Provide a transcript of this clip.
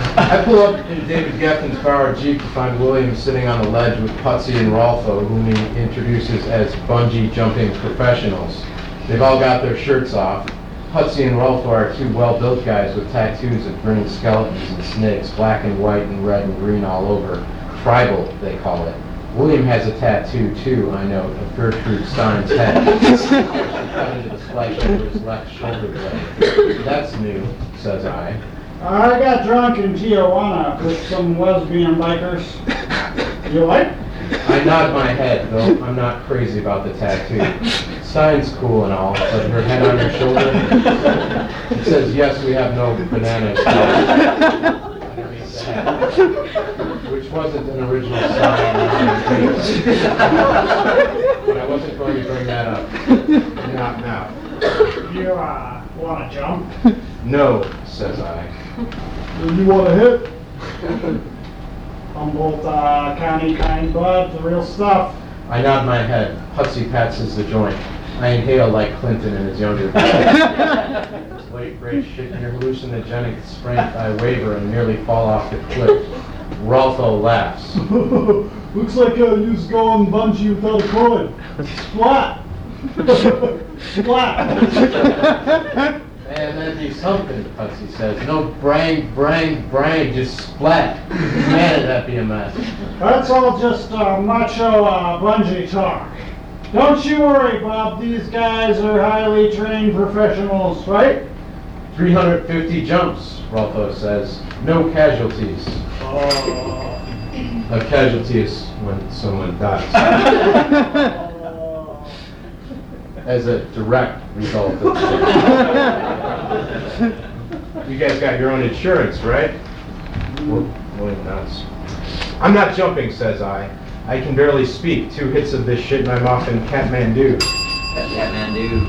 I pull up in David Geffen's borrowed Jeep to find William sitting on the ledge with Putsy and Rolfo, whom he introduces as bungee jumping professionals. They've all got their shirts off. Putsy and Rolfo are two well-built guys with tattoos of grinning skeletons and snakes, black and white and red and green all over. Tribal, they call it. William has a tattoo, too, I note, of Gertrude Stein's head. Cut into the slice over his left shoulder blade. That's new, says I. I got drunk in Tijuana with some lesbian bikers. You like? I nod my head, though I'm not crazy about the tattoo. Stein's cool and all, but her head on your shoulder, it says, yes, we have no bananas. Underneath the head, which wasn't an original sign. But I wasn't going to bring that up. Not now. You want to jump? No, says I. You want to hit? Humboldt County kind bud, the real stuff. I nod my head. Putsy passes the joint. I inhale like Clinton in his younger days. Late great shit near hallucinogenic strength. I waver and nearly fall off the cliff. Rolfo laughs. Looks like you's going bungee without a cord. Splat! Splat! Man, that'd be something, Putsy says. No brang, just splat. Man, that'd be a mess. That's all just macho bungee talk. Don't you worry, Bob. These guys are highly trained professionals, right? 350 jumps, Rolfo says. No casualties. A casualty is when someone dies. As a direct result of the You guys got your own insurance, right? William nods. I'm not jumping, says I. I can barely speak. 2 hits of this shit and I'm off in Kathmandu. Kathmandu.